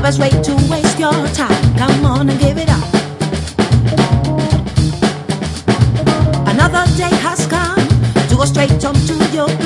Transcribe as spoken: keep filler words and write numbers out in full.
best way to waste your time. Come on and give it up. Another day has come to go straight home to your